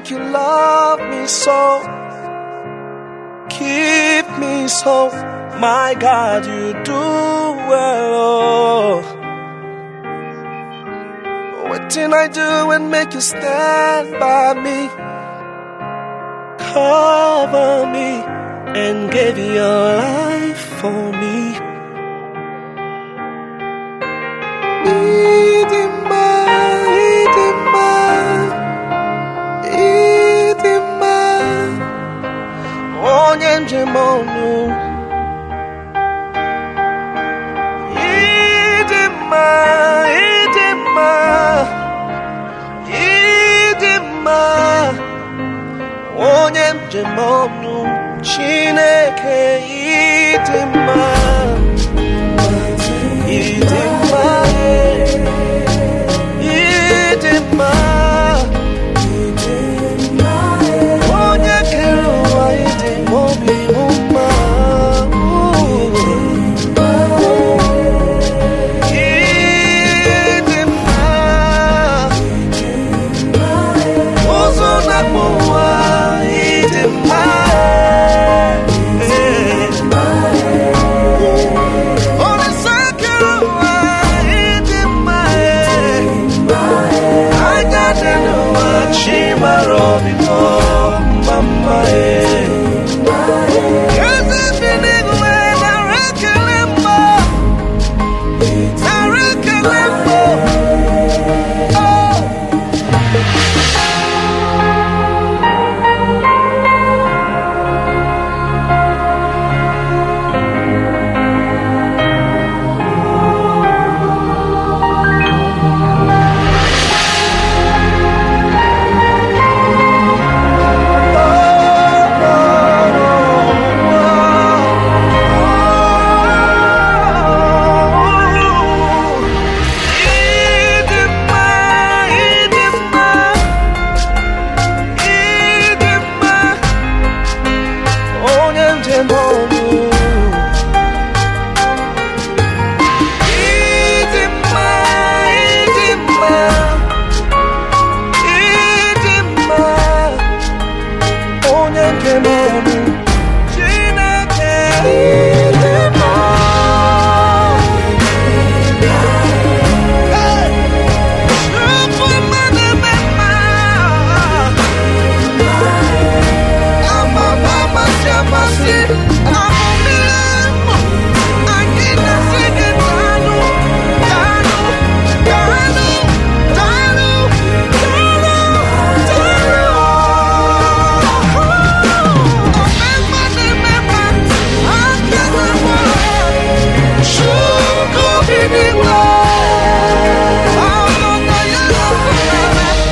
Thank you, love me so, keep me so. My God, you do well. What did I do and make you stand by me, cover me, and give your life for me? Idima, Idima, Idima, onye njem ọnụ. Idima, Idima, Idima, onye njem ọnụ. Chineke Idima, Idima, Idima, onye kere ụwa Idima obi mma. Idima, ụzọ na-akpọ ụwa Idima.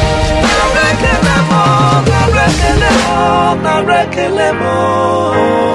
Narekelemo.